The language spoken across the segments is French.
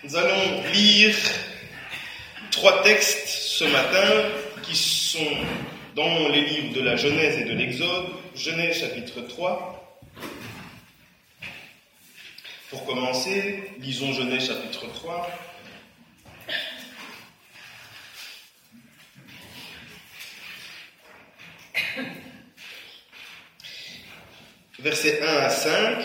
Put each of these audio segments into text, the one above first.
Nous allons lire 3 textes ce matin qui sont dans les livres de la Genèse et de l'Exode. Genèse chapitre 3. Pour commencer, lisons Genèse chapitre 3. Versets 1 à 5.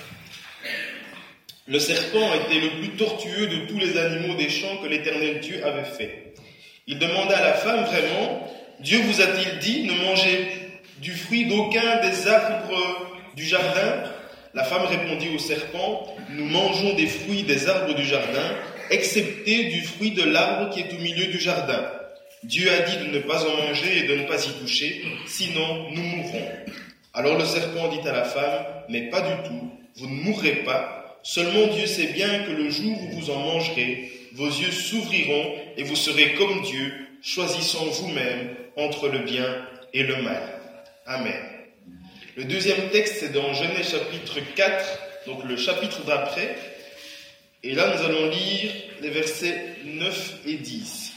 Le serpent était le plus tortueux de tous les animaux des champs que l'Éternel Dieu avait fait. Il demanda à la femme, vraiment, Dieu vous a-t-il dit, ne mangez du fruit d'aucun des arbres du jardin? La femme répondit au serpent, nous mangeons des fruits des arbres du jardin, excepté du fruit de l'arbre qui est au milieu du jardin. Dieu a dit de ne pas en manger et de ne pas y toucher, sinon nous mourrons. Alors le serpent dit à la femme, mais pas du tout, vous ne mourrez pas. Seulement Dieu sait bien que le jour où vous en mangerez, vos yeux s'ouvriront et vous serez comme Dieu, choisissant vous-même entre le bien et le mal. Amen. Le deuxième texte, c'est dans Genèse chapitre 4, donc le chapitre d'après. Et là, nous allons lire les versets 9 et 10.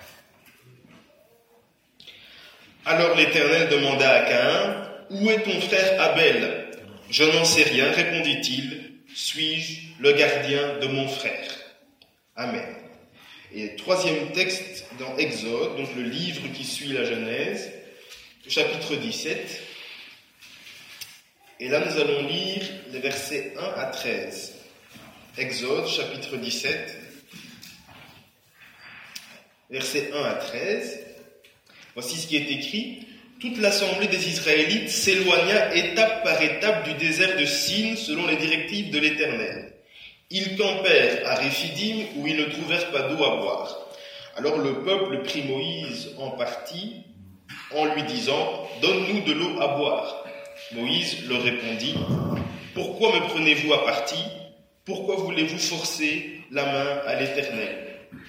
Alors l'Éternel demanda à Caïn, « Où est ton frère Abel ?» « Je n'en sais rien, répondit-il. Suis-je le gardien de mon frère ?» Amen. Et troisième texte dans Exode, donc le livre qui suit la Genèse, chapitre 17. Et là, nous allons lire les versets 1 à 13. Exode, chapitre 17, versets 1 à 13. Voici ce qui est écrit. Toute l'assemblée des Israélites s'éloigna étape par étape du désert de Sin selon les directives de l'Éternel. Ils campèrent à Réphidim où ils ne trouvèrent pas d'eau à boire. Alors le peuple prit Moïse en partie en lui disant « Donne-nous de l'eau à boire ». Moïse leur répondit « Pourquoi me prenez-vous à partie? Pourquoi voulez-vous forcer la main à l'Éternel »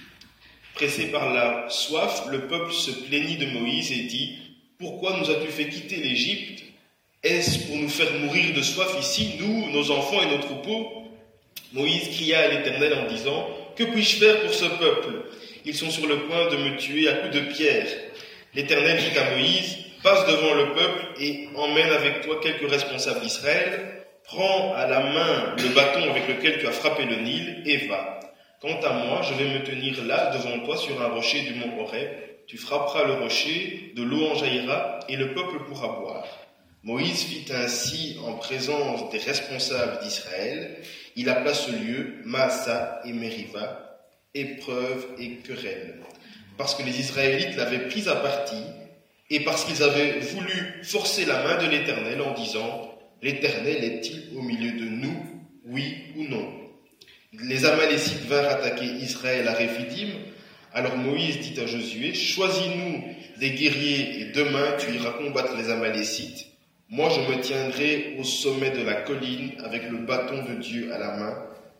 Pressé par la soif, le peuple se plaignit de Moïse et dit « Pourquoi nous as-tu fait quitter l'Égypte? Est-ce pour nous faire mourir de soif ici, nous, nos enfants et nos troupeaux ?» Moïse cria à l'Éternel en disant « Que puis-je faire pour ce peuple? Ils sont sur le point de me tuer à coups de pierre. » L'Éternel dit à Moïse « Passe devant le peuple et emmène avec toi quelques responsables d'Israël. Prends à la main le bâton avec lequel tu as frappé le Nil et va. Quant à moi, je vais me tenir là devant toi sur un rocher du mont Horeb. Tu frapperas le rocher, de l'eau en jaillira et le peuple pourra boire. » Moïse fit ainsi en présence des responsables d'Israël. Il appela ce lieu Maassa et Mériva, épreuve et querelle, parce que les Israélites l'avaient pris à partie et parce qu'ils avaient voulu forcer la main de l'Éternel en disant « L'Éternel est-il au milieu de nous, oui ou non ?» Les Amalécites vinrent attaquer Israël à Réphidim. Alors Moïse dit à Josué, « Choisis-nous des guerriers et demain tu iras combattre les Amalécites. Moi je me tiendrai au sommet de la colline avec le bâton de Dieu à la main. »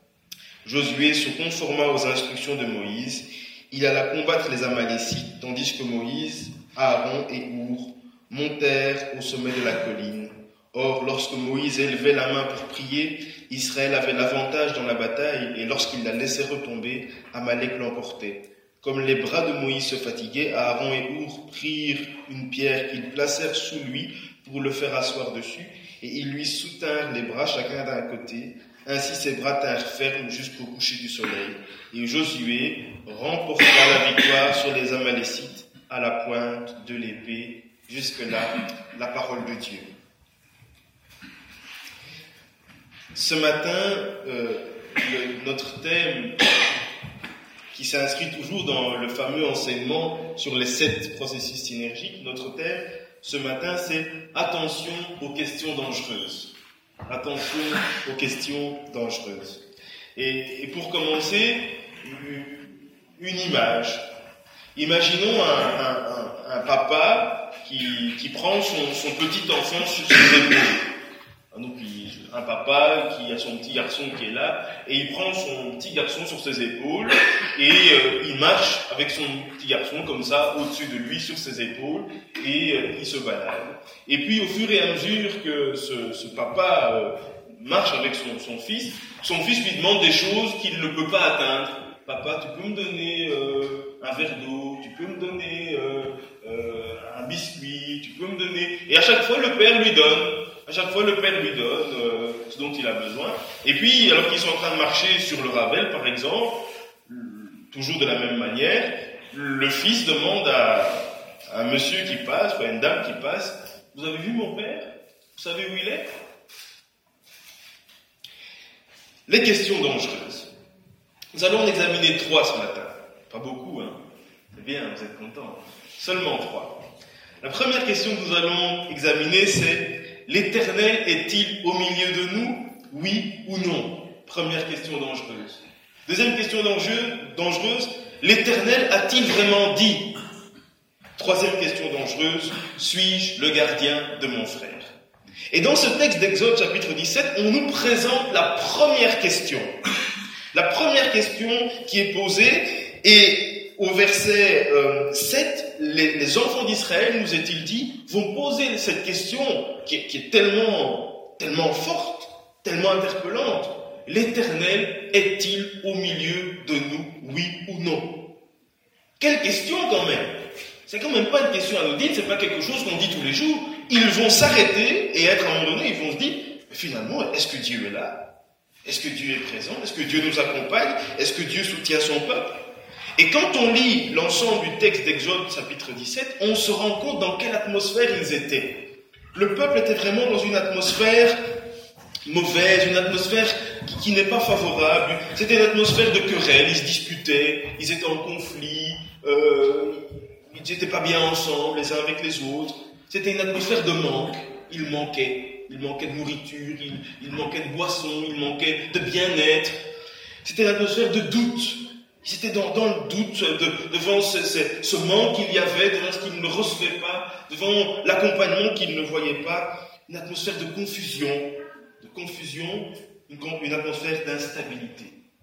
Josué se conforma aux instructions de Moïse. Il alla combattre les Amalécites, tandis que Moïse, Aaron et Our montèrent au sommet de la colline. Or, lorsque Moïse élevait la main pour prier, Israël avait l'avantage dans la bataille, et lorsqu'il la laissait retomber, Amalek l'emportait. Comme les bras de Moïse se fatiguaient, Aaron et Our prirent une pierre qu'ils placèrent sous lui pour le faire asseoir dessus, et ils lui soutinrent les bras chacun d'un côté. Ainsi ses bras tinrent fermes jusqu'au coucher du soleil. Et Josué remporta la victoire sur les Amalécites à la pointe de l'épée. Jusque-là, la parole de Dieu. Ce matin, notre thème, qui s'inscrit toujours dans le fameux enseignement sur les 7 processus synergiques, notre thème ce matin, c'est « Attention aux questions dangereuses ». Attention aux questions dangereuses. Et pour commencer, une image. Imaginons un papa qui prend son petit enfant sur ses épaules. Donc, un papa qui a son petit garçon qui est là, et il prend son petit garçon sur ses épaules, et il marche avec son petit garçon comme ça, au-dessus de lui, sur ses épaules, et il se balade. Et puis, au fur et à mesure que ce papa marche avec son fils. Son fils lui demande des choses qu'il ne peut pas atteindre. Papa, tu peux me donner un verre d'eau, tu peux me donner un biscuit, tu peux me donner... Et à chaque fois, le père lui donne. À chaque fois, le père lui donne ce dont il a besoin. Et puis, alors qu'ils sont en train de marcher sur le Ravel, par exemple, toujours de la même manière, le fils demande à un monsieur qui passe, ou à une dame qui passe, « Vous avez vu mon père? Vous savez où il est ?» Les questions dangereuses. Nous allons en examiner 3 ce matin. Pas beaucoup, hein? C'est bien, vous êtes contents. Seulement 3. La première question que nous allons examiner, c'est: l'Éternel est-il au milieu de nous? Oui ou non? Première question dangereuse. Deuxième question dangereuse, l'Éternel a-t-il vraiment dit? Troisième question dangereuse, suis-je le gardien de mon frère? Et dans ce texte d'Exode chapitre 17, on nous présente la première question. La première question qui est posée, et au verset 7, les enfants d'Israël, nous est-il dit, vont poser cette question qui est tellement forte, tellement interpellante. L'Éternel est-il au milieu de nous, oui ou non? Quelle question quand même! C'est quand même pas une question anodine, c'est pas quelque chose qu'on dit tous les jours. Ils vont s'arrêter et être à un moment donné, ils vont se dire, finalement, est-ce que Dieu est là? Est-ce que Dieu est présent? Est-ce que Dieu nous accompagne? Est-ce que Dieu soutient son peuple? Et quand on lit l'ensemble du texte d'Exode chapitre 17, on se rend compte dans quelle atmosphère ils étaient. Le peuple était vraiment dans une atmosphère mauvaise, une atmosphère qui n'est pas favorable. C'était une atmosphère de querelle, ils se disputaient, ils étaient en conflit, ils n'étaient pas bien ensemble les uns avec les autres. C'était une atmosphère de manque, il manquait de nourriture, il manquait de boissons, il manquait de bien-être. C'était une atmosphère de doute. Ils étaient dans le doute devant ce manque qu'il y avait, devant ce qu'ils ne recevaient pas, devant l'accompagnement qu'ils ne voyaient pas. Une atmosphère de confusion, une atmosphère d'instabilité.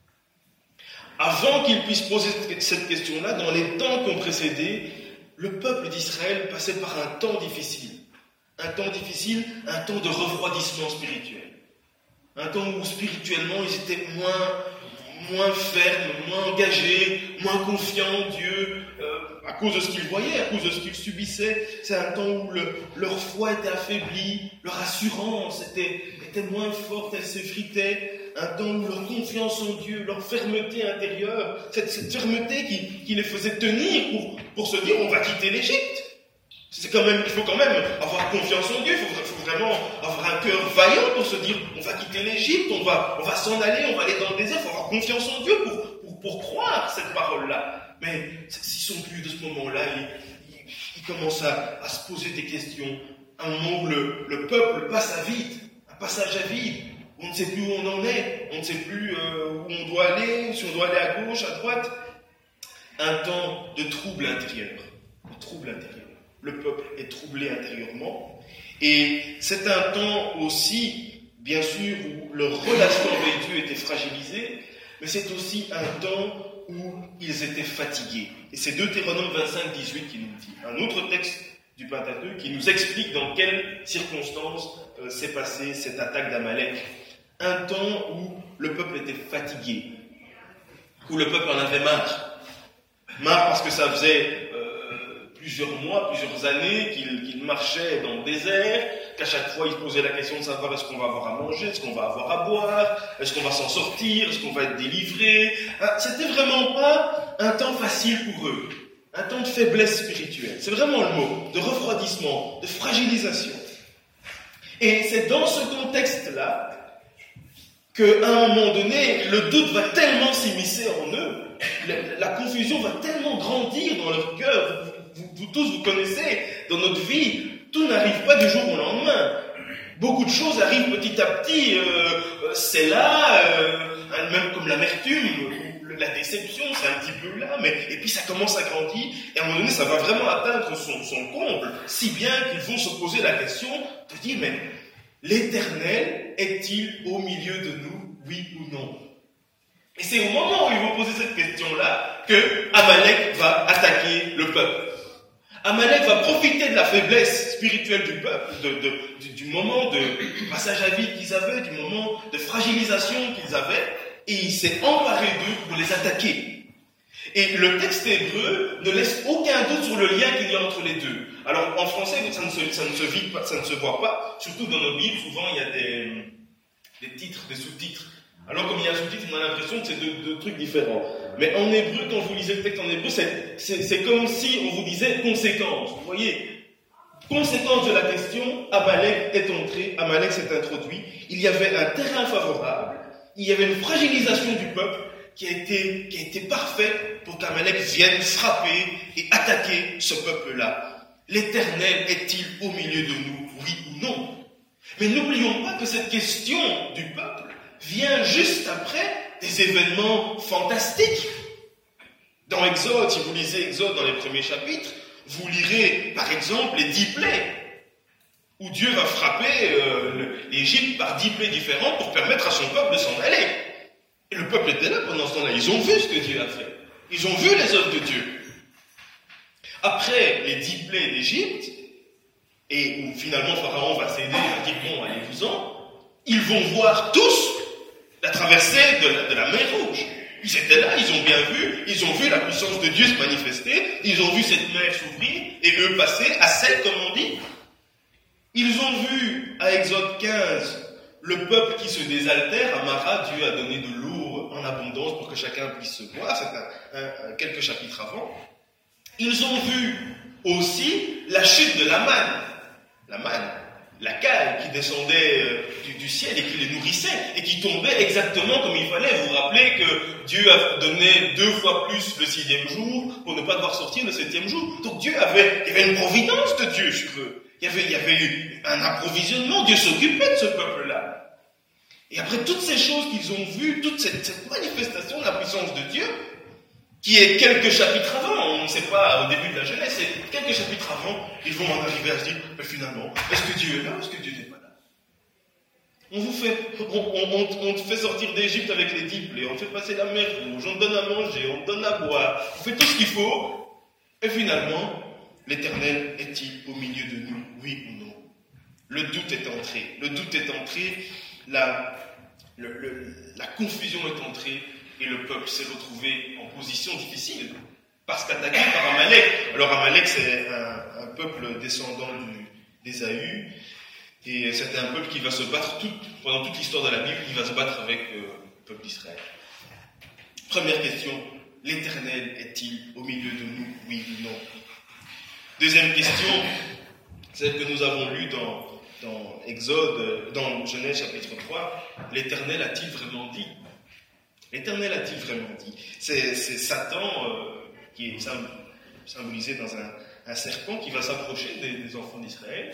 Avant qu'ils puissent poser cette question-là, dans les temps qui ont précédé, le peuple d'Israël passait par un temps difficile. Un temps difficile, un temps de refroidissement spirituel. Un temps où spirituellement ils étaient moins fermes, moins engagés, moins confiants en Dieu, à cause de ce qu'ils voyaient, à cause de ce qu'ils subissaient. C'est un temps où leur foi était affaiblie, leur assurance était moins forte, elle s'effritait. Un temps où leur confiance en Dieu, leur fermeté intérieure, cette fermeté qui les faisait tenir pour se dire on va quitter l'Égypte. Il faut quand même avoir confiance en Dieu, il faut vraiment avoir un cœur vaillant pour se dire on va quitter l'Égypte, on va s'en aller, on va aller dans le désert, il faut avoir confiance en Dieu pour croire cette parole-là. Mais s'ils sont plus de ce moment-là, ils commencent à se poser des questions. À un moment où le peuple passe à vide, un passage à vide, on ne sait plus où on en est, on ne sait plus où on doit aller, si on doit aller à gauche, à droite. Un temps de trouble intérieur. Le peuple est troublé intérieurement. Et c'est un temps aussi, bien sûr, où leur relation avec Dieu était fragilisée, mais c'est aussi un temps où ils étaient fatigués. Et c'est Deutéronome 25, 18 qui nous dit. Un autre texte du Pentateuque qui nous explique dans quelles circonstances s'est passée cette attaque d'Amalek. Un temps où le peuple était fatigué, où le peuple en avait marre. Marre parce que ça faisait plusieurs mois, plusieurs années qu'il marchait dans le désert, qu'à chaque fois il se posait la question de savoir est-ce qu'on va avoir à manger, est-ce qu'on va avoir à boire, est-ce qu'on va s'en sortir, est-ce qu'on va être délivré. C'était vraiment pas un temps facile pour eux, un temps de faiblesse spirituelle. C'est vraiment le mot, de refroidissement, de fragilisation. Et c'est dans ce contexte-là qu'à un moment donné, le doute va tellement s'immiscer en eux, la confusion va tellement grandir dans leur cœur. Vous tous, vous connaissez, dans notre vie, tout n'arrive pas du jour au lendemain. Beaucoup de choses arrivent petit à petit. C'est là, même comme l'amertume, la déception, c'est un petit peu là, et puis ça commence à grandir, et à un moment donné, ça va vraiment atteindre son comble, si bien qu'ils vont se poser la question de dire, mais l'Éternel est-il au milieu de nous, oui ou non? Et c'est au moment où ils vont poser cette question-là que Amalek va attaquer le peuple. Amalek va profiter de la faiblesse spirituelle du peuple, du moment de passage à vide qu'ils avaient, du moment de fragilisation qu'ils avaient, et il s'est emparé d'eux pour les attaquer. Et le texte hébreu ne laisse aucun doute sur le lien qu'il y a entre les deux. Alors en français, ça ne se voit pas, surtout dans nos Bibles, souvent il y a des titres, des sous-titres. Alors comme il y a un sous-titre, on a l'impression que c'est deux trucs différents. Mais en hébreu, quand vous lisez le texte en hébreu, c'est comme si on vous disait conséquence. Vous voyez, conséquence de la question, Amalek est entré, Amalek s'est introduit. Il y avait un terrain favorable, il y avait une fragilisation du peuple qui a été parfaite pour qu'Amalek vienne frapper et attaquer ce peuple-là. L'Éternel est-il au milieu de nous, oui ou non? Mais n'oublions pas que cette question du peuple vient juste après des événements fantastiques. Dans Exode, si vous lisez Exode dans les premiers chapitres, vous lirez par exemple les 10 plaies, où Dieu va frapper l'Égypte par 10 plaies différentes pour permettre à son peuple de s'en aller. Et le peuple était là pendant ce temps-là, ils ont vu ce que Dieu a fait. Ils ont vu les œuvres de Dieu. Après les 10 plaies d'Égypte, et où finalement Pharaon va céder, il va dire bon, allez-vous-en, ils vont voir tous la traversée de la mer Rouge. Ils étaient là, ils ont bien vu, ils ont vu la puissance de Dieu se manifester, ils ont vu cette mer s'ouvrir, et eux passer à sec, comme on dit. Ils ont vu, à Exode 15, le peuple qui se désaltère. À Mara, Dieu a donné de l'eau en abondance pour que chacun puisse se boire, c'est quelques chapitres avant. Ils ont vu aussi la chute de la manne, la caille qui descendait du ciel et qui les nourrissait et qui tombait exactement comme il fallait. Vous vous rappelez que Dieu a donné 2 fois plus le 6e jour pour ne pas devoir sortir le 7e jour. Donc il y avait une providence de Dieu sur eux. Il y avait eu un approvisionnement. Dieu s'occupait de ce peuple-là. Et après toutes ces choses qu'ils ont vues, toute cette manifestation de la puissance de Dieu, qui est quelques chapitres avant, on ne sait pas au début de la Genèse, c'est quelques chapitres avant, ils vont en arriver à se dire, mais finalement, est-ce que Dieu est là ou est-ce que Dieu n'est pas là? On te fait sortir d'Égypte avec les 10 plaies, on te fait passer la mer Rouge, on te donne à manger, on te donne à boire, on fait tout ce qu'il faut, et finalement, l'Éternel est-il au milieu de nous, oui ou non? Le doute est entré, la confusion est entrée, et le peuple s'est retrouvé en position difficile, parce qu'attaqué par Amalek. Alors Amalek, c'est un peuple descendant d'Ésaü, et c'était un peuple qui va se battre pendant toute l'histoire de la Bible, il va se battre avec le peuple d'Israël. Première question, l'Éternel est-il au milieu de nous, oui ou non? Deuxième question, celle que nous avons lue dans Exode, dans Genèse chapitre 3, l'Éternel a-t-il vraiment dit? L'Éternel a-t-il vraiment dit? C'est Satan qui est symbolisé dans un serpent qui va s'approcher des enfants d'Israël,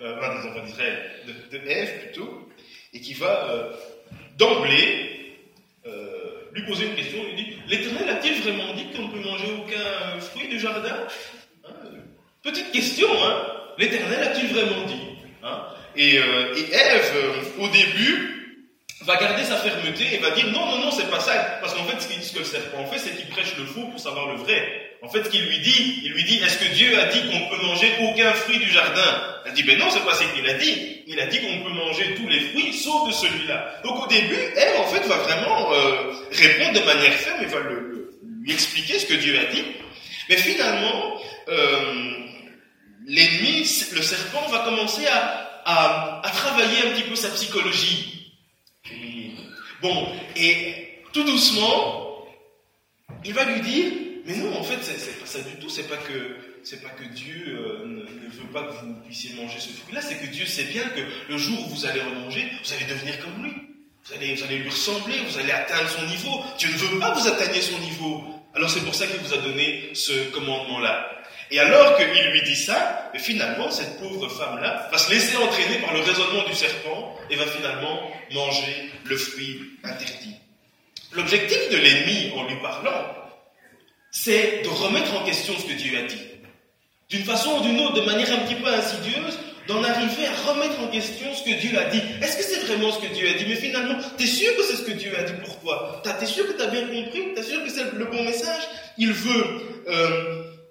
de Ève plutôt, et qui va d'emblée lui poser une question. Il dit, l'Éternel a-t-il vraiment dit qu'on ne peut manger aucun fruit du jardin? Petite question, hein? L'Éternel a-t-il vraiment dit? Et Ève, au début, va garder sa fermeté et va dire non, c'est pas ça. Parce qu'en fait, ce que le serpent fait, c'est qu'il prêche le faux pour savoir le vrai. En fait, ce qu'il lui dit, est-ce que Dieu a dit qu'on ne peut manger aucun fruit du jardin? Elle dit, non, c'est pas ce qu'il a dit. Il a dit qu'on peut manger tous les fruits, sauf de celui-là. Donc au début, elle, en fait, va vraiment répondre de manière ferme et va lui expliquer ce que Dieu a dit. Mais finalement, l'ennemi, le serpent, va commencer à travailler un petit peu sa psychologie. Bon, et tout doucement, il va lui dire, mais non, en fait, c'est pas ça du tout, c'est pas que Dieu ne veut pas que vous puissiez manger ce fruit-là, c'est que Dieu sait bien que le jour où vous allez en manger, vous allez devenir comme lui. Vous allez lui ressembler, vous allez atteindre son niveau. Dieu ne veut pas que vous atteigniez son niveau. Alors c'est pour ça qu'il vous a donné ce commandement-là. Et alors qu'il lui dit ça, mais finalement, cette pauvre femme-là va se laisser entraîner par le raisonnement du serpent et va finalement manger le fruit interdit. L'objectif de l'ennemi, en lui parlant, c'est de remettre en question ce que Dieu a dit. D'une façon ou d'une autre, de manière un petit peu insidieuse, d'en arriver à remettre en question ce que Dieu a dit. Est-ce que c'est vraiment ce que Dieu a dit? Mais finalement, t'es sûr que c'est ce que Dieu a dit pour toi? T'es sûr que t'as bien compris? T'es sûr que c'est le bon message? Il veut perturber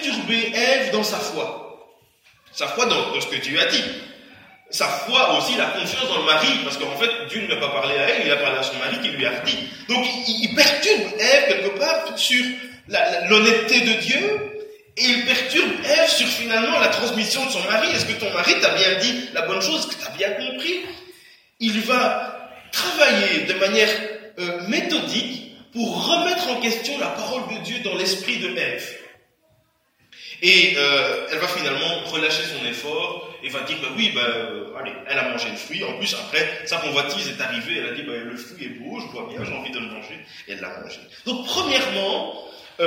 perturber Ève dans sa foi. Sa foi dans ce que Dieu a dit. Sa foi aussi, la confiance dans le mari, parce qu'en fait, Dieu ne lui a pas parlé à elle, il a parlé à son mari qui lui a dit. Donc, il perturbe Ève quelque part sur l'honnêteté de Dieu, et il perturbe Ève sur finalement la transmission de son mari. Est-ce que ton mari t'a bien dit la bonne chose? Est-ce que t'as bien compris? Il va travailler de manière méthodique pour remettre en question la parole de Dieu dans l'esprit de Ève. Et elle va finalement relâcher son effort et va dire, allez, elle a mangé le fruit. En plus, après, sa convoitise est arrivée, elle a dit, le fruit est beau, je vois bien, j'ai envie de le manger. Et elle l'a mangé. Donc, premièrement,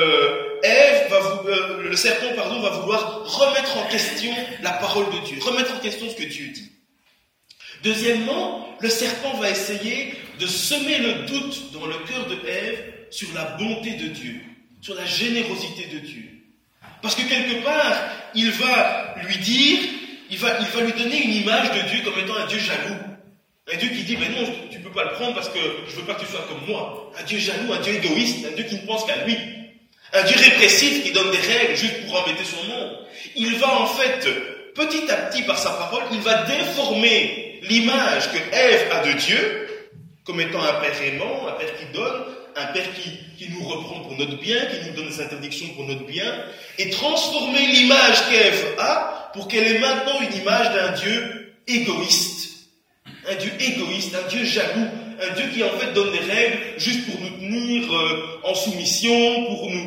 le serpent va vouloir remettre en question la parole de Dieu, remettre en question ce que Dieu dit. Deuxièmement, le serpent va essayer de semer le doute dans le cœur de Ève sur la bonté de Dieu, sur la générosité de Dieu. Parce que quelque part, il va lui dire, il va lui donner une image de Dieu comme étant un Dieu jaloux. Un Dieu qui dit, non, tu ne peux pas le prendre parce que je ne veux pas que tu sois comme moi. Un Dieu jaloux, un Dieu égoïste, un Dieu qui ne pense qu'à lui. Un Dieu répressif qui donne des règles juste pour embêter son monde. Il va en fait, petit à petit par sa parole, il va déformer l'image que Ève a de Dieu comme étant un père aimant, un père qui donne, un père qui nous reprend pour notre bien, qui nous donne des interdictions pour notre bien, et transformer l'image qu'Ève a pour qu'elle ait maintenant une image d'un Dieu égoïste. Un Dieu égoïste, un Dieu jaloux, un Dieu qui en fait donne des règles juste pour nous tenir en soumission,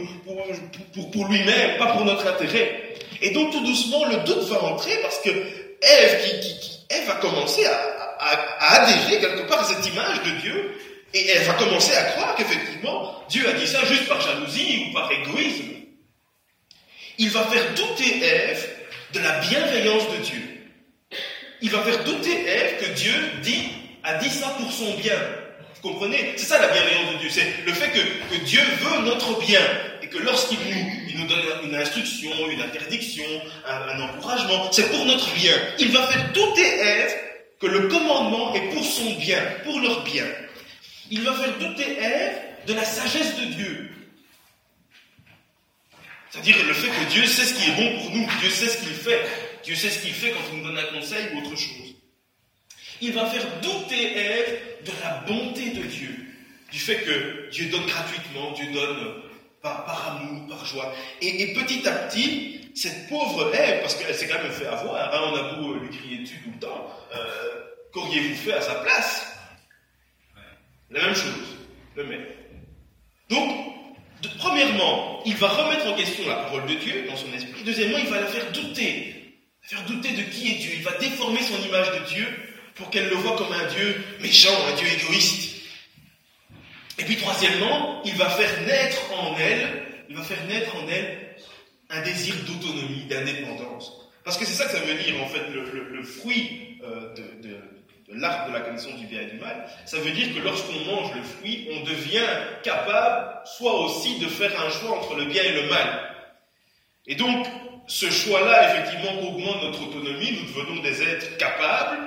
pour lui-même, pas pour notre intérêt. Et donc tout doucement, le doute va entrer parce que Ève va commencer à adhérer quelque part à cette image de Dieu. Et elle va commencer à croire qu'effectivement, Dieu a dit ça juste par jalousie ou par égoïsme. Il va faire douter Ève de la bienveillance de Dieu. Il va faire douter Ève que Dieu a dit ça pour son bien. Vous comprenez? C'est ça la bienveillance de Dieu. C'est le fait que Dieu veut notre bien. Et que lorsqu'il nous donne une instruction, une interdiction, un encouragement, c'est pour notre bien. Il va faire douter Ève que le commandement est pour son bien, pour leur bien. Il va faire douter Ève de la sagesse de Dieu. C'est-à-dire le fait que Dieu sait ce qui est bon pour nous. Dieu sait ce qu'il fait. Dieu sait ce qu'il fait quand il nous donne un conseil ou autre chose. Il va faire douter Ève de la bonté de Dieu. Du fait que Dieu donne gratuitement, Dieu donne par amour, par joie. Et petit à petit, cette pauvre Ève, parce qu'elle s'est quand même fait avoir, on a beau lui crier dessus tout le temps, qu'auriez-vous fait à sa place? La même chose, le même. Donc, premièrement, il va remettre en question la parole de Dieu dans son esprit. Deuxièmement, il va la faire douter de qui est Dieu. Il va déformer son image de Dieu pour qu'elle le voie comme un Dieu méchant, un Dieu égoïste. Et puis troisièmement, il va faire naître en elle un désir d'autonomie, d'indépendance. Parce que c'est ça que ça veut dire en fait le fruit de l'arbre de la connaissance du bien et du mal. Ça veut dire que lorsqu'on mange le fruit, on devient capable soit aussi de faire un choix entre le bien et le mal. Et donc, ce choix-là, effectivement, augmente notre autonomie. Nous devenons des êtres capables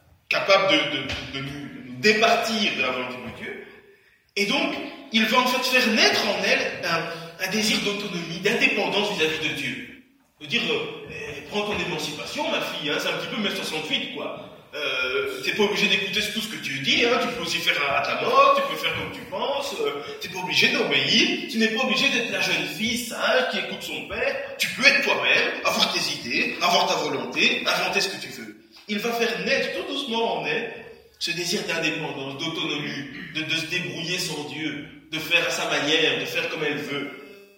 de nous départir de la volonté de Dieu. Et donc, il va en fait faire naître en elle un désir d'autonomie, d'indépendance vis-à-vis de Dieu. De dire, prends ton émancipation, ma fille, c'est un petit peu mai 68, quoi. T'es pas obligé d'écouter tout ce que tu dis, tu peux aussi faire à ta mort, tu peux faire comme tu penses, t'es pas obligé d'obéir, tu n'es pas obligé d'être la jeune fille sage qui écoute son père, tu peux être toi-même, avoir tes idées, avoir ta volonté, inventer ce que tu veux. Il va faire naître tout doucement en elle ce désir d'indépendance, d'autonomie, de se débrouiller sans Dieu, de faire à sa manière, de faire comme elle veut.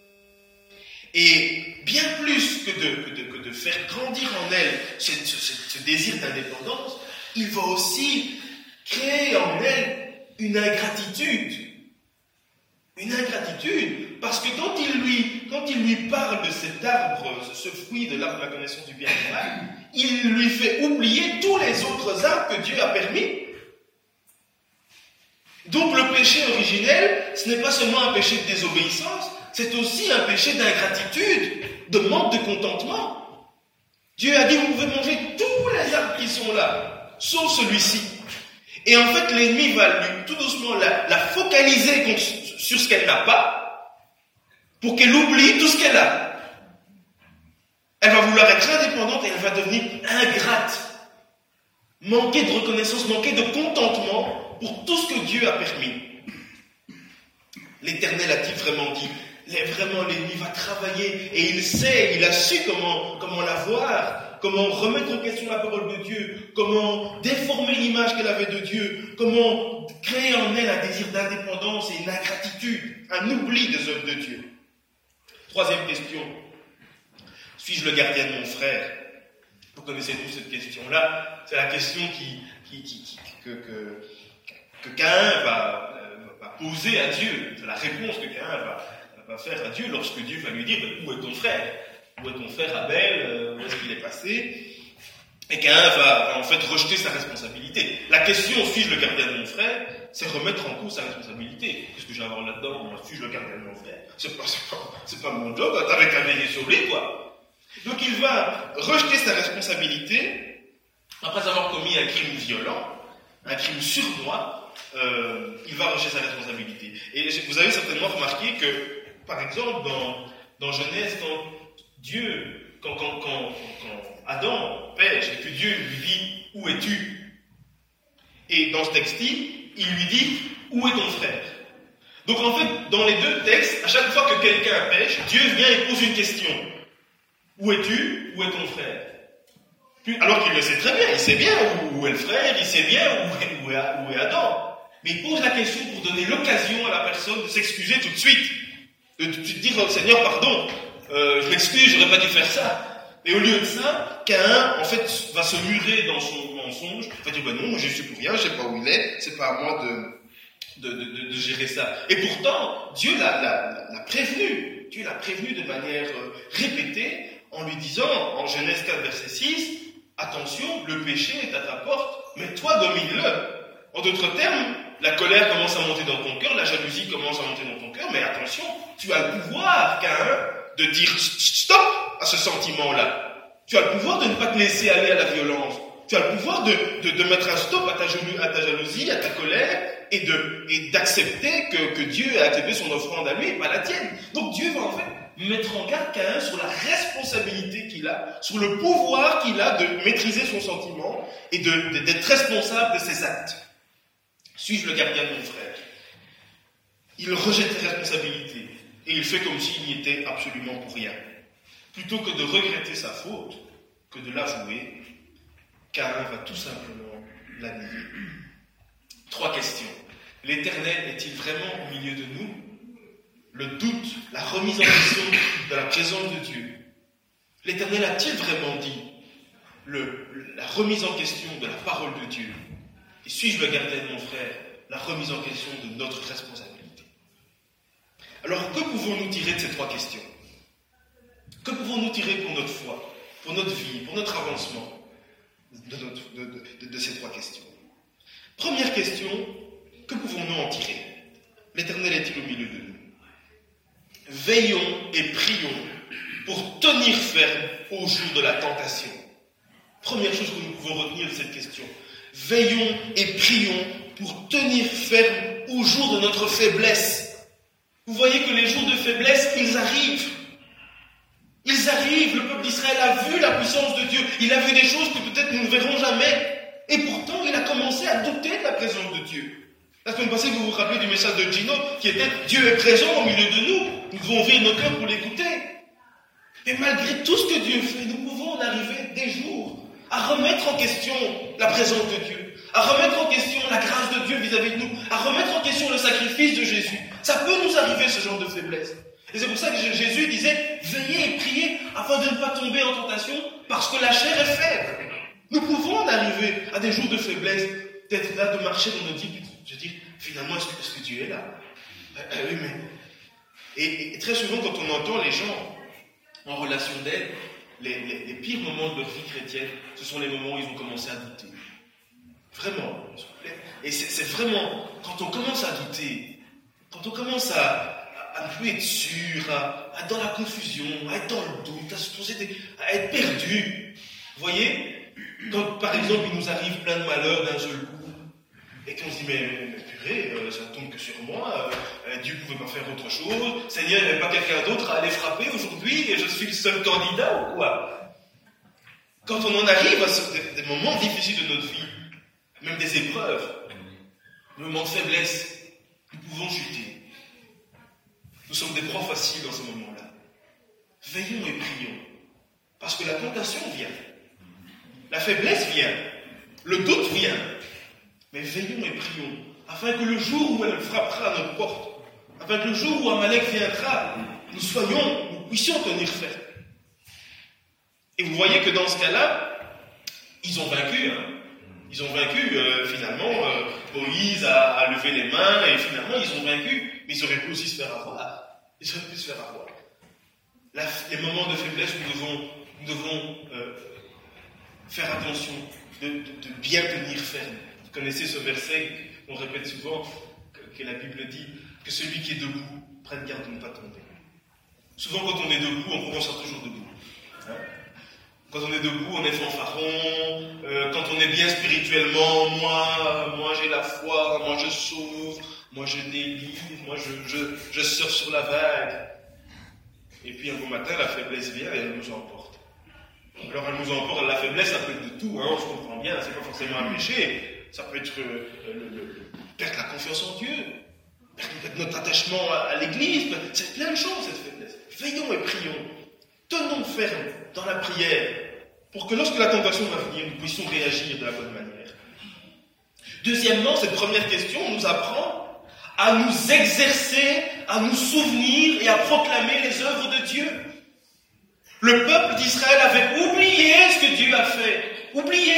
Et bien plus que de faire grandir en elle ce désir d'indépendance, il va aussi créer en elle une ingratitude. Une ingratitude, parce que quand il lui parle de cet arbre, ce fruit de l'arbre de la connaissance du bien et du mal, il lui fait oublier tous les autres arbres que Dieu a permis. Donc le péché originel, ce n'est pas seulement un péché de désobéissance, c'est aussi un péché d'ingratitude, de manque de contentement. Dieu a dit, vous pouvez manger tous les arbres qui sont là, sauf celui-ci. Et en fait, l'ennemi va tout doucement la focaliser sur ce qu'elle n'a pas, pour qu'elle oublie tout ce qu'elle a. Elle va vouloir être indépendante et elle va devenir ingrate. Manquer de reconnaissance, manquer de contentement pour tout ce que Dieu a permis. L'Éternel a-t-il vraiment dit? Vraiment, l'ennemi va travailler et il sait, il a su comment la voir, comment remettre en question la parole de Dieu, comment déformer l'image qu'elle avait de Dieu, comment créer en elle un désir d'indépendance et une ingratitude, un oubli des œuvres de Dieu. Troisième question. Suis-je le gardien de mon frère? Vous connaissez tous cette question-là. C'est la question que Caïn va poser à Dieu. C'est la réponse que Caïn va faire à Dieu lorsque Dieu va lui dire « Où est ton frère? Où est ton frère Abel? Où est-ce qu'il est passé ?» Et Caïn va en fait rejeter sa responsabilité. La question « Suis-je le gardien de mon frère ?» c'est remettre en cause sa responsabilité. Qu'est-ce que j'ai à voir là-dedans? Moi, suis-je le gardien de mon frère? C'est pas mon job, t'avais qu'à veiller sur lui, quoi. Donc il va rejeter sa responsabilité après avoir commis un crime violent, un crime sournois. Il va rejeter sa responsabilité. Et vous avez certainement remarqué que, par exemple, dans Genèse, quand Adam pêche et que Dieu lui dit « Où es-tu » Et dans ce texte-ci, il lui dit « Où est ton frère ?» Donc en fait, dans les deux textes, à chaque fois que quelqu'un pêche, Dieu vient et pose une question. « Où es-tu? Où est ton frère ?» Alors qu'il le sait très bien, il sait bien où est le frère, il sait bien où est Adam. Mais il pose la question pour donner l'occasion à la personne de s'excuser tout de suite. De dire « Seigneur, pardon, je m'excuse, j'aurais pas dû faire ça. » Mais au lieu de ça, Caïn, en fait, va se murer dans son mensonge, va dire « non, je suis pour rien, je sais pas où il est, c'est pas à moi de gérer ça. » Et pourtant, Dieu l'a prévenu. Dieu l'a prévenu de manière répétée en lui disant, en Genèse 4, verset 6, « Attention, le péché est à ta porte, mais toi domine-le. » En d'autres termes, la colère commence à monter dans ton cœur, la jalousie commence à monter dans ton cœur, mais attention, tu as le pouvoir, Caïn, de dire stop à ce sentiment-là. Tu as le pouvoir de ne pas te laisser aller à la violence. Tu as le pouvoir de mettre un stop à ta jalousie, à ta colère, et d'accepter que Dieu a accepté son offrande à lui et pas la tienne. Donc Dieu va en fait mettre en garde Caïn sur la responsabilité qu'il a, sur le pouvoir qu'il a de maîtriser son sentiment et d'être responsable de ses actes. Suis-je le gardien de mon frère? Il rejette ses responsabilités et il fait comme s'il n'y était absolument pour rien. Plutôt que de regretter sa faute, que de l'avouer, Caïn va tout simplement la nier. 3 questions. L'Éternel est-il vraiment au milieu de nous? Le doute, la remise en question de la présence de Dieu. L'Éternel a-t-il vraiment dit la remise en question de la parole de Dieu? Et suis-je le gardien de mon frère? La remise en question de notre responsabilité. Alors, que pouvons-nous tirer de ces 3 questions? Que pouvons-nous tirer pour notre foi, pour notre vie, pour notre avancement de ces 3 questions? Première question, que pouvons-nous en tirer? L'Éternel est-il au milieu de nous? Veillons et prions pour tenir ferme au jour de la tentation. Première chose que nous pouvons retenir de cette question. Veillons et prions pour tenir ferme au jour de notre faiblesse. Vous voyez que les jours de faiblesse, ils arrivent. Ils arrivent. Le peuple d'Israël a vu la puissance de Dieu. Il a vu des choses que peut-être nous ne verrons jamais. Et pourtant, il a commencé à douter de la présence de Dieu. La semaine passée, vous vous rappelez du message de Gino qui était « Dieu est présent au milieu de nous. Nous devons ouvrir nos cœurs pour l'écouter. » Et malgré tout ce que Dieu fait, nous pouvons en arriver des jours à remettre en question la présence de Dieu, à remettre en question la grâce de Dieu vis-à-vis de nous, à remettre en question le sacrifice de Jésus. Ça peut nous arriver, ce genre de faiblesse. Et c'est pour ça que Jésus disait « Veillez et priez afin de ne pas tomber en tentation, parce que la chair est faible. » Nous pouvons en arriver à des jours de faiblesse, d'être là, de marcher dans notre vie, de dire finalement, est-ce que Dieu est là? Oui, mais... Et très souvent, quand on entend les gens en relation d'aide, les pires moments de leur vie chrétienne, ce sont les moments où ils ont commencé à douter. Vraiment, s'il vous plaît. Et c'est vraiment, quand on commence à douter, quand on commence à ne plus être sûr, à être dans la confusion, à être dans le doute, à être perdu. Vous voyez, quand par exemple il nous arrive plein de malheurs d'un seul coup, et qu'on se dit, mais purée, ça ne tombe que sur moi, Dieu ne pouvait pas faire autre chose, Seigneur, il n'y avait pas quelqu'un d'autre à aller frapper aujourd'hui, et je suis le seul candidat ou quoi? Quand on en arrive à des moments difficiles de notre vie, même des épreuves, des moments de faiblesse, nous pouvons chuter. Nous sommes des proies faciles dans ces moments-là. Veillons et prions, parce que la tentation vient, la faiblesse vient, le doute vient, mais veillons et prions, afin que le jour où elle frappera à notre porte, afin que le jour où Amalek viendra, nous puissions tenir ferme. Et vous voyez que dans ce cas-là, ils ont vaincu. Ils ont vaincu, finalement, Moïse a levé les mains, et finalement, ils ont vaincu, mais ils auraient pu aussi se faire avoir. Ils auraient pu se faire avoir. Les moments de faiblesse, nous devons faire attention de bien tenir ferme. Vous connaissez ce verset qu'on répète souvent, que la Bible dit, que celui qui est debout prenne garde de ne pas tomber. Souvent, quand on est debout, on sera toujours debout. Quand on est debout, on est fanfaron. Quand on est bien spirituellement, moi j'ai la foi, moi je sauve, moi je délivre, moi je sors sur la vague. Et puis un beau matin, la faiblesse vient et elle nous emporte. Alors elle nous emporte, la faiblesse, ça peut être de tout, on se comprend bien, c'est pas forcément un péché. Ça peut être perdre la confiance en Dieu, perdre notre attachement à l'Église, c'est plein de choses cette faiblesse. Veillons et prions. Tenons ferme dans la prière pour que lorsque la tentation va venir, nous puissions réagir de la bonne manière. Deuxièmement, cette première question nous apprend à nous exercer, à nous souvenir et à proclamer les œuvres de Dieu. Le peuple d'Israël avait oublié ce que Dieu a fait. Oublié.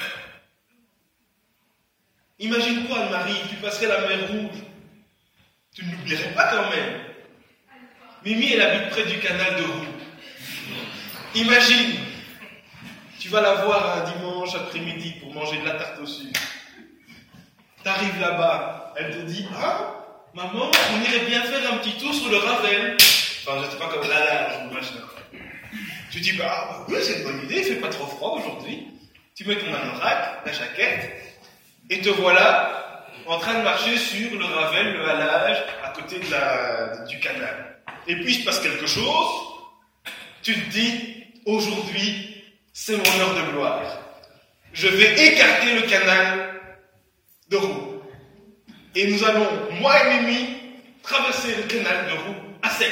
Imagine quoi, Anne-Marie, tu passerais la mer Rouge. Tu ne l'oublierais pas quand même. Mimi, elle habite près du canal de Roux. Imagine, tu vas la voir un dimanche après-midi pour manger de la tarte au sucre. T'arrives là-bas, elle te dit, ah, maman, on irait bien faire un petit tour sur le Ravel. Enfin, je sais pas comme là, machin. Tu dis, bah oui, c'est une bonne idée, il fait pas trop froid aujourd'hui. Tu mets ton anorak, ta jaquette, et te voilà en train de marcher sur le Ravel, le halage, à côté du canal. Et puis il se passe quelque chose, tu te dis, aujourd'hui, c'est mon heure de gloire. Je vais écarter le canal de Roux. Et nous allons, moi et Mimi, traverser le canal de Roux à sec.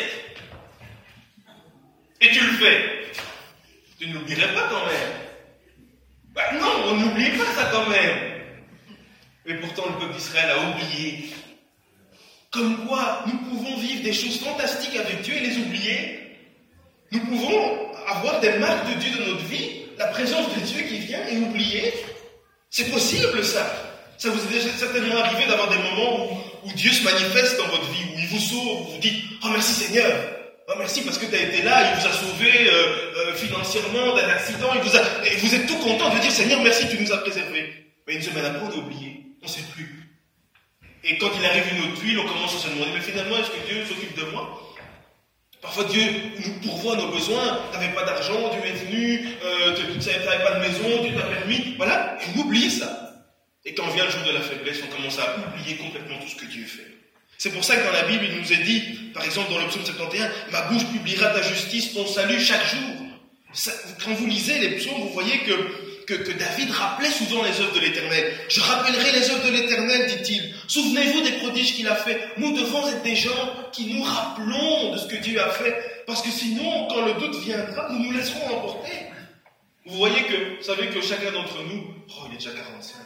Et tu le fais. Tu ne l'oublierais pas quand même. Bah non, on n'oublie pas ça quand même. Mais pourtant, le peuple d'Israël a oublié. Comme quoi, nous pouvons vivre des choses fantastiques avec Dieu et les oublier. Nous pouvons avoir des marques de Dieu dans notre vie, la présence de Dieu qui vient et oublier. C'est possible ça. Ça vous est déjà certainement arrivé d'avoir des moments où Dieu se manifeste dans votre vie, où il vous sauve, vous vous dites « Oh merci Seigneur !» Oh merci parce que tu as été là, il vous a sauvé financièrement d'un accident, et vous êtes tout content de dire « Seigneur merci, tu nous as préservés !» Mais une semaine après, on a oublié, on ne sait plus. Et quand il arrive une autre tuile, on commence à se demander, mais finalement, est-ce que Dieu s'occupe de moi? Parfois, Dieu nous pourvoit nos besoins. Tu n'avais pas d'argent, Dieu est venu, tu n'avais pas de maison, Dieu t'a permis. Voilà, et on oublie ça. Et quand vient le jour de la faiblesse, on commence à oublier complètement tout ce que Dieu fait. C'est pour ça que dans la Bible, il nous est dit, par exemple dans le psaume 71, « Ma bouche publiera ta justice, ton salut chaque jour. » Quand vous lisez les psaumes, vous voyez que David rappelait souvent les œuvres de l'Éternel. « Je rappellerai les œuvres de l'Éternel, dit-il. Souvenez-vous des prodiges qu'il a fait. » Nous devons être des gens qui nous rappelons de ce que Dieu a fait. Parce que sinon, quand le doute viendra, nous nous laisserons emporter. Vous voyez que, vous savez que chacun d'entre nous, il est déjà 45.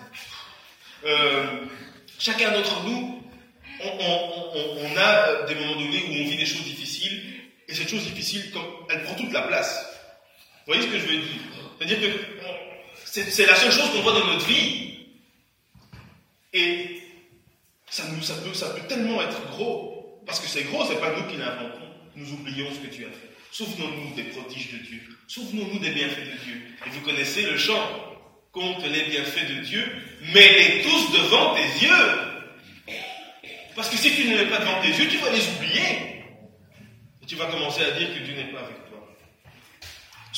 Chacun d'entre nous, on a des moments donnés où on vit des choses difficiles, et cette chose difficile, elle prend toute la place. Vous voyez ce que je veux dire? C'est-à-dire que c'est la seule chose qu'on voit dans notre vie. Et ça peut tellement être gros, parce que c'est gros, c'est pas nous qui l'inventons. Nous oublions ce que Dieu a fait. Souvenons-nous des prodiges de Dieu. Souvenons-nous des bienfaits de Dieu. Et vous connaissez le chant. Compte les bienfaits de Dieu, mets-les tous devant tes yeux. Parce que si tu ne les mets pas devant tes yeux, tu vas les oublier. Et tu vas commencer à dire que Dieu n'est pas avec toi.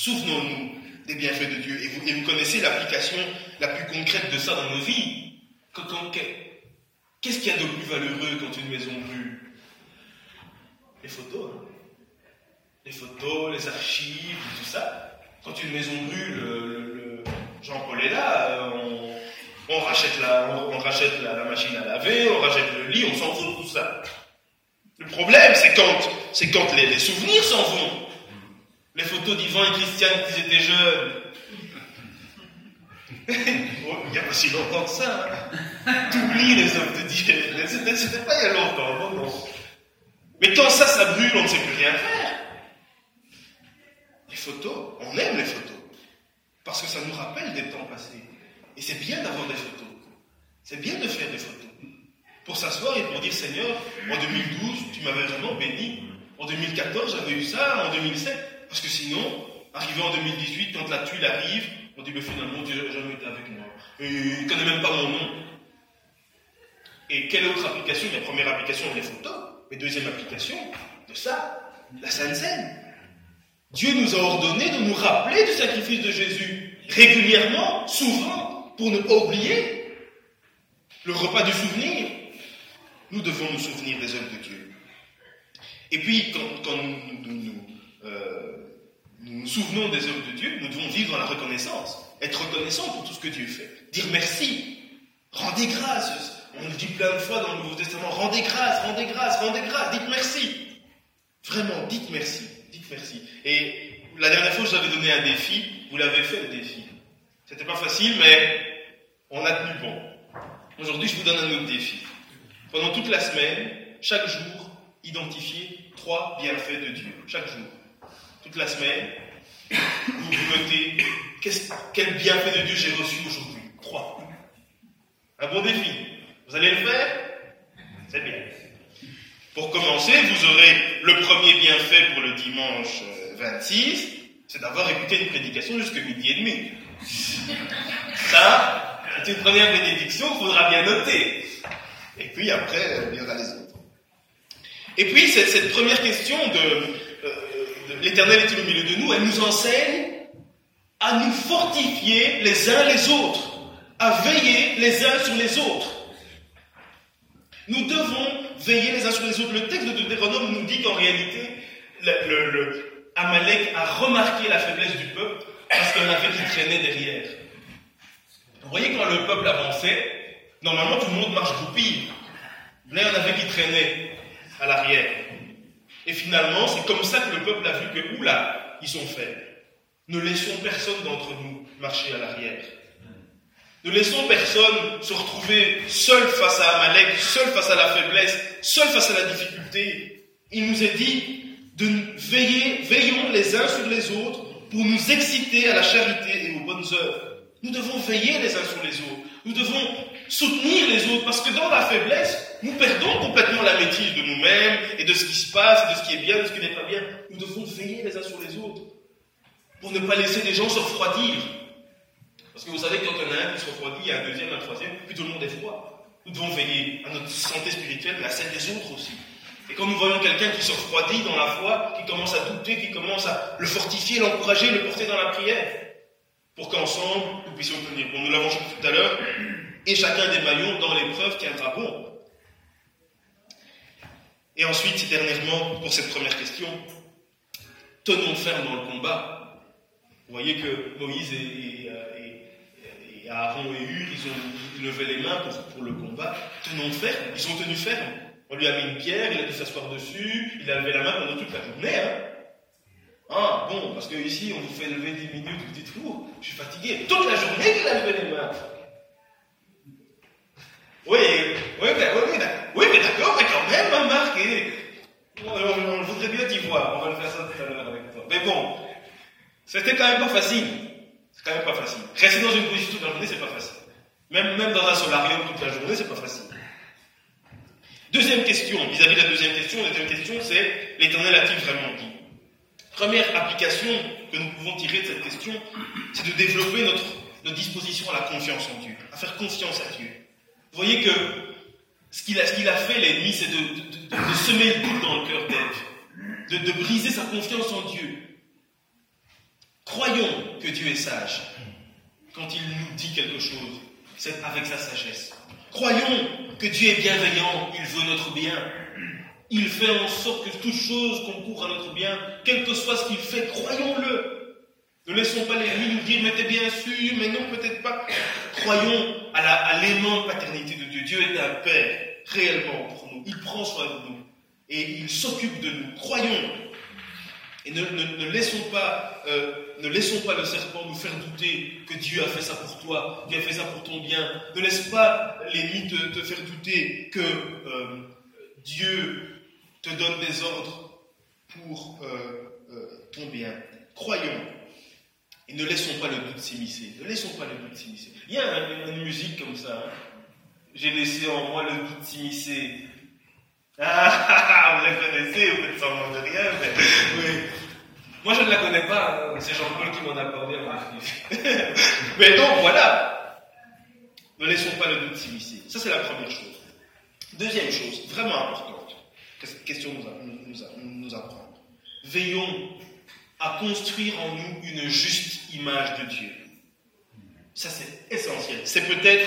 Souvenons-nous des bienfaits de Dieu. Et vous connaissez l'application la plus concrète de ça dans nos vies. Qu'est-ce qu'il y a de plus valeureux quand une maison brûle? Les photos, hein. Les photos, les archives, tout ça. Quand une maison brûle, Jean-Paul est là, on rachète la machine à laver, on rachète le lit, on s'en fout de tout ça. Le problème, c'est quand les souvenirs s'en vont. Les photos d'Yvan et Christiane quand ils étaient jeunes. Il n'y a pas si longtemps que ça. Hein. T'oublies les hommes de Dieu. C'était pas il y a longtemps, non. Mais quand ça brûle, on ne sait plus rien faire. Les photos, on aime les photos. Parce que ça nous rappelle des temps passés. Et c'est bien d'avoir des photos. C'est bien de faire des photos. Pour s'asseoir et pour dire, Seigneur, en 2012, tu m'avais vraiment béni. En 2014, j'avais eu ça, en 2007. Parce que sinon, arrivé en 2018, quand la tuile arrive, on dit, mais finalement, Dieu n'a jamais été avec moi. Et il ne connaît même pas mon nom. Et quelle autre application? La première application, les photos. Mais deuxième application de ça, la Sainte Seine. Dieu nous a ordonné de nous rappeler du sacrifice de Jésus, régulièrement, souvent, pour ne pas oublier le repas du souvenir. Nous devons nous souvenir des œuvres de Dieu. Et puis, quand nous nous souvenons des œuvres de Dieu, nous devons vivre dans la reconnaissance, être reconnaissant pour tout ce que Dieu fait, dire merci, rendez grâce. On le dit plein de fois dans le Nouveau Testament, rendez grâce, rendez grâce, rendez grâce, dites merci. Vraiment, dites merci, dites merci. Et la dernière fois, je vous avais donné un défi, vous l'avez fait le défi. C'était pas facile, mais on a tenu bon. Aujourd'hui, je vous donne un autre défi. Pendant toute la semaine, chaque jour, identifiez 3 bienfaits de Dieu. Chaque jour. Toute la semaine, vous notez quel bienfait de Dieu j'ai reçu aujourd'hui. 3. Un bon défi. Vous allez le faire? C'est bien. Pour commencer, vous aurez le premier bienfait pour le dimanche 26, c'est d'avoir écouté une prédication jusqu'à 12h30. Ça, c'est une première bénédiction qu'il faudra bien noter. Et puis après, il y aura les autres. Et puis, cette première question de l'Éternel est-il au milieu de nous, elle nous enseigne à nous fortifier les uns les autres, à veiller les uns sur les autres. Nous devons veiller les uns sur les autres. Le texte de Deutéronome nous dit qu'en réalité, Amalek a remarqué la faiblesse du peuple parce qu'il y en avait qui traînaient derrière. Vous voyez, quand le peuple avançait, normalement tout le monde marche groupille. Là, il y en avait qui traînaient à l'arrière. Et finalement, c'est comme ça que le peuple a vu que, oula, ils sont faibles. Ne laissons personne d'entre nous marcher à l'arrière. Ne laissons personne se retrouver seul face à Amalek, seul face à la faiblesse, seul face à la difficulté. Il nous est dit de veillons les uns sur les autres pour nous exciter à la charité et aux bonnes œuvres. Nous devons veiller les uns sur les autres. Nous devons soutenir les autres parce que dans la faiblesse, nous perdons complètement la maîtrise de nous-mêmes et de ce qui se passe, et de ce qui est bien, de ce qui n'est pas bien. Nous devons veiller les uns sur les autres pour ne pas laisser des gens se refroidir. Parce que vous savez, quand il y en a un qui se refroidit, il y a un deuxième, un troisième, puis tout le monde est froid. Nous devons veiller à notre santé spirituelle, mais à celle des autres aussi. Et quand nous voyons quelqu'un qui se refroidit dans la foi, qui commence à douter, qui commence à le fortifier, l'encourager, le porter dans la prière, pour qu'ensemble, nous puissions tenir bon. Nous l'avons dit tout à l'heure, et chacun des maillons dans l'épreuve tiendra bon. Et ensuite, dernièrement, pour cette première question, tenons ferme dans le combat. Vous voyez que Moïse et Aaron et Hur, ils ont levé les mains pour le combat. Tenons ferme, ils ont tenu ferme. On lui a mis une pierre, il a dû s'asseoir dessus, il a levé la main pendant toute la journée. Ah, bon, parce que ici, on vous fait lever 10 minutes, vous dites, je suis fatigué. Toute la journée qu'il a levé les mains. Oui, mais d'accord, mais quand même, Marc, on voudrait bien t'y voir, on va le faire ça tout à l'heure avec toi. Mais bon, c'était quand même pas facile. C'est quand même pas facile. Rester dans une position toute la journée, c'est pas facile. Même dans un solarium toute la journée, c'est pas facile. Deuxième question, vis-à-vis de la deuxième question, c'est l'Éternel a-t-il vraiment dit? Première application que nous pouvons tirer de cette question, c'est de développer notre disposition à la confiance en Dieu, à faire confiance à Dieu. Vous voyez que ce qu'il a fait, l'ennemi, c'est de semer le doute dans le cœur d'Ève, de briser sa confiance en Dieu. Croyons que Dieu est sage. Quand il nous dit quelque chose, c'est avec sa sagesse. Croyons que Dieu est bienveillant, il veut notre bien. Il fait en sorte que toute chose concourt à notre bien, quel que soit ce qu'il fait, croyons-le. Ne laissons pas l'ennemi nous dire, mais t'es bien sûr, mais non, peut-être pas. Croyons à l'aimante paternité de Dieu. Dieu est un Père, réellement, pour nous. Il prend soin de nous et il s'occupe de nous. Croyons. Et ne laissons pas le serpent nous faire douter que Dieu a fait ça pour toi, Dieu a fait ça pour ton bien. Ne laisse pas l'ennemi te faire douter que Dieu te donne des ordres pour ton bien. Croyons. Et ne laissons pas le doute s'immiscer. Ne laissons pas le doute s'immiscer. Il y a une musique comme ça. Hein. J'ai laissé en moi le doute s'immiscer. Ah, vous la connaissez, vous faites semblant de rien, mais oui. Moi, je ne la connais pas, hein. C'est Jean-Paul qui m'en a parlé à mon fils. Mais donc, voilà. Ne laissons pas le doute s'immiscer. Ça, c'est la première chose. Deuxième chose, vraiment importante, question nous apprendre. Veillons à construire en nous une juste image de Dieu. Ça, c'est essentiel. C'est peut-être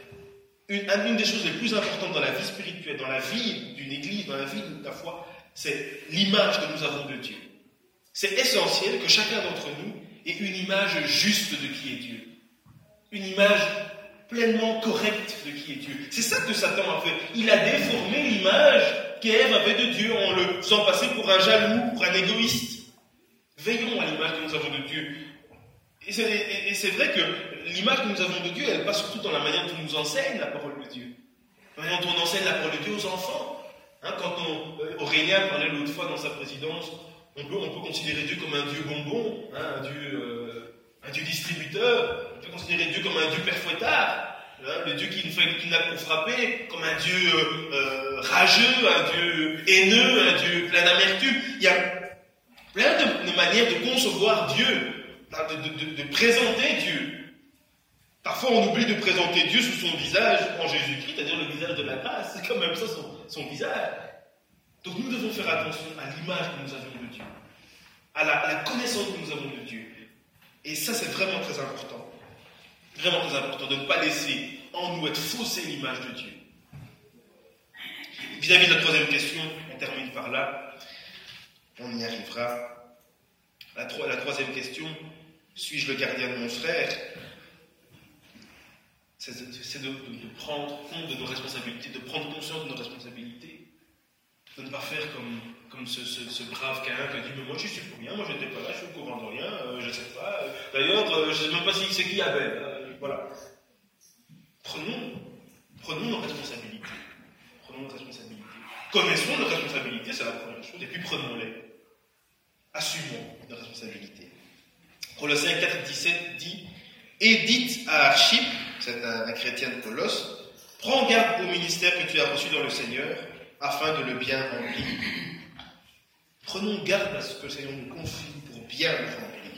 une des choses les plus importantes dans la vie spirituelle, dans la vie d'une église, dans la vie de la foi, c'est l'image que nous avons de Dieu. C'est essentiel que chacun d'entre nous ait une image juste de qui est Dieu. Une image pleinement correcte de qui est Dieu. C'est ça que Satan a fait. Il a déformé l'image qu'Ève avait de Dieu en le faisant passer pour un jaloux, pour un égoïste. Veillons à l'image que nous avons de Dieu. Et c'est vrai que l'image que nous avons de Dieu, elle passe surtout dans la manière dont on nous enseigne la parole de Dieu. La manière dont on enseigne la parole de Dieu aux enfants. Hein, quand Aurélien parlait l'autre fois dans sa présidence, on peut considérer Dieu comme un Dieu bonbon, hein, un Dieu distributeur. On peut considérer Dieu comme un Dieu père fouettard, hein, le Dieu qui n'a pour frapper, comme un Dieu rageux, un Dieu haineux, un Dieu plein d'amertume. Il y a plein de manières de concevoir Dieu, de présenter Dieu. Parfois, on oublie de présenter Dieu sous son visage en Jésus-Christ, c'est-à-dire le visage de la grâce. C'est quand même ça son visage. Donc, nous devons faire attention à l'image que nous avons de Dieu, à la connaissance que nous avons de Dieu. Et ça, c'est vraiment très important. Vraiment très important de ne pas laisser en nous être faussée l'image de Dieu. Vis-à-vis de la troisième question, on termine par là. On y arrivera. La troisième question, suis-je le gardien de mon frère? C'est de prendre compte de nos responsabilités, de prendre conscience de nos responsabilités, de ne pas faire comme ce brave Caïn qui a dit « Mais moi, je suis pour rien, moi, je n'étais pas là, je suis au courant de rien, je ne sais pas. D'ailleurs, je ne sais même pas si c'est qui Abel. » Voilà. Prenons nos responsabilités. Prenons nos responsabilités. Connaissons nos responsabilités, c'est la première chose, et puis prenons-les. Assumons nos responsabilités. Colossiens 4,17 dit « Et dites à Archippe, c'est un chrétien de Colosse, prends garde au ministère que tu as reçu dans le Seigneur, afin de le bien remplir. » Prenons garde à ce que le Seigneur nous confie pour bien le remplir.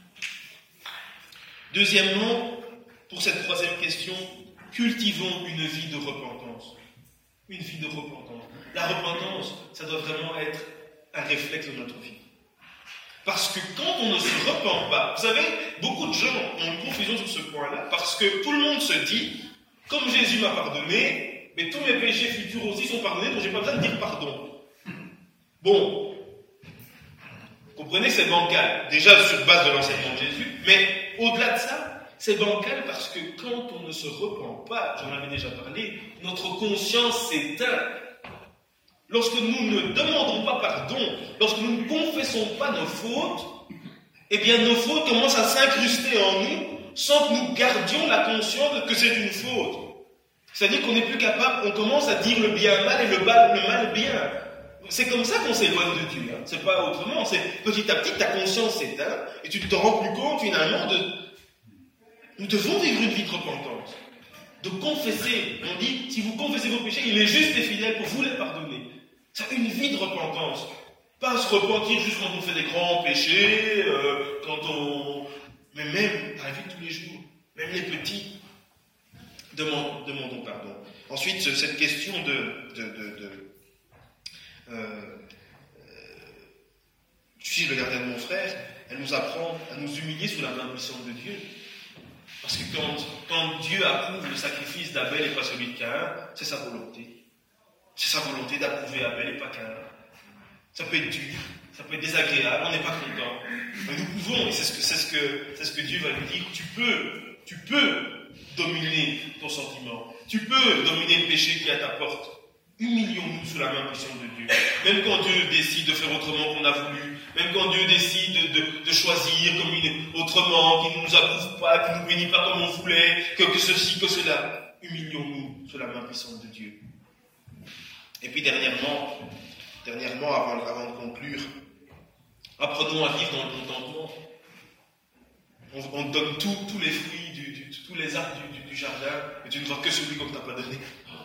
Deuxièmement, pour cette troisième question, cultivons une vie de repentance. Une vie de repentance. La repentance, ça doit vraiment être un réflexe de notre vie. Parce que quand on ne se repent pas, vous savez, beaucoup de gens ont une confusion sur ce point-là, parce que tout le monde se dit, comme Jésus m'a pardonné, mais tous mes péchés futurs aussi sont pardonnés, donc je n'ai pas besoin de dire pardon. Bon, comprenez, c'est bancal, déjà sur base de l'enseignement de Jésus, mais au-delà de ça, c'est bancal parce que quand on ne se repent pas, j'en avais déjà parlé, notre conscience s'éteint. Lorsque nous ne demandons pas pardon, lorsque nous ne confessons pas nos fautes, eh bien nos fautes commencent à s'incruster en nous sans que nous gardions la conscience que c'est une faute. C'est-à-dire qu'on n'est plus capable, on commence à dire le bien mal et le mal bien. C'est comme ça qu'on s'éloigne de Dieu, hein. C'est pas autrement. C'est petit à petit ta conscience s'éteint et tu ne te rends plus compte finalement de... Nous devons vivre une vie de repentance, de confesser. On dit, si vous confessez vos péchés, il est juste et fidèle pour vous les pardonner. C'est une vie de repentance. Pas se repentir juste quand on fait des grands péchés, mais même dans la vie de tous les jours, même les petits, demandons pardon. Ensuite, cette question suis-je le gardien de mon frère, elle nous apprend à nous humilier sous la main puissante de Dieu. Parce que quand Dieu approuve le sacrifice d'Abel et pas celui de Caïn, c'est sa volonté. C'est sa volonté d'approuver Abel et pas Caïn. Ça peut être dur, ça peut être désagréable, on n'est pas content. Mais nous pouvons, et c'est ce que Dieu va nous dire, tu peux dominer ton sentiment. Tu peux dominer le péché qui est à ta porte. Humilions-nous sous la main puissante de Dieu. Même quand Dieu décide de faire autrement qu'on a voulu, même quand Dieu décide de choisir autrement, qu'il ne nous approuve pas, qu'il ne nous bénit pas comme on voulait, que ceci, que cela, humilions-nous sous la main puissante de Dieu. Et puis dernièrement, avant de conclure, apprenons à vivre dans le contentement. On donne tous les fruits, tous les arbres du jardin, mais tu ne vois que celui qu'on ne t'a pas donné.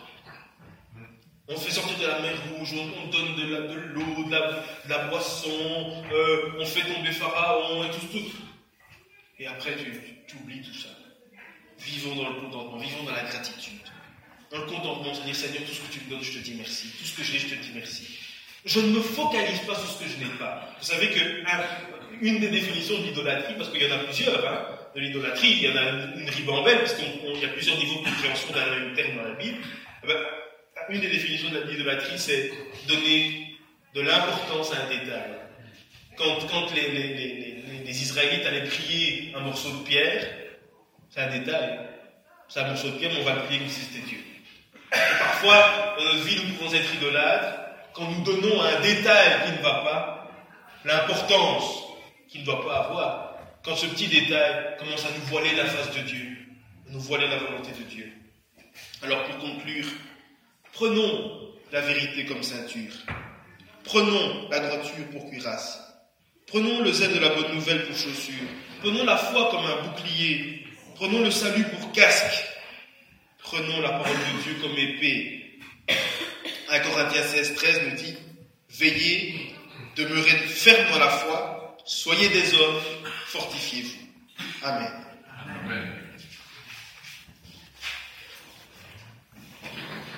On fait sortir de la mer Rouge, on donne de l'eau, de la boisson, on fait tomber Pharaon et tout. Et après, tu oublies tout ça. Vivons dans le contentement, vivons dans la gratitude. Dans le contentement, c'est-à-dire, Seigneur, tout ce que tu me donnes, je te dis merci. Tout ce que j'ai, je te dis merci. Je ne me focalise pas sur ce que je n'ai pas. Vous savez qu'une des définitions de l'idolâtrie, parce qu'il y en a plusieurs, de l'idolâtrie, il y en a une ribambelle, parce qu'il y a plusieurs niveaux de compréhension d'un même terme dans la Bible. Une des définitions de l'idolâtrie, c'est donner de l'importance à un détail. Quand les Israélites allaient prier un morceau de pierre, c'est un détail. C'est un morceau de pierre, mais on va le prier comme si c'était Dieu. Et parfois, dans notre vie, nous pouvons être idolâtres quand nous donnons à un détail qui ne va pas l'importance qu'il ne doit pas avoir. Quand ce petit détail commence à nous voiler la face de Dieu, à nous voiler la volonté de Dieu. Alors pour conclure, prenons la vérité comme ceinture. Prenons la droiture pour cuirasse. Prenons le zèle de la bonne nouvelle pour chaussure. Prenons la foi comme un bouclier. Prenons le salut pour casque. Prenons la parole de Dieu comme épée. 1 Corinthiens 16-13 nous dit « Veillez, demeurez fermes dans la foi, soyez des hommes, fortifiez-vous. » Amen. Amen.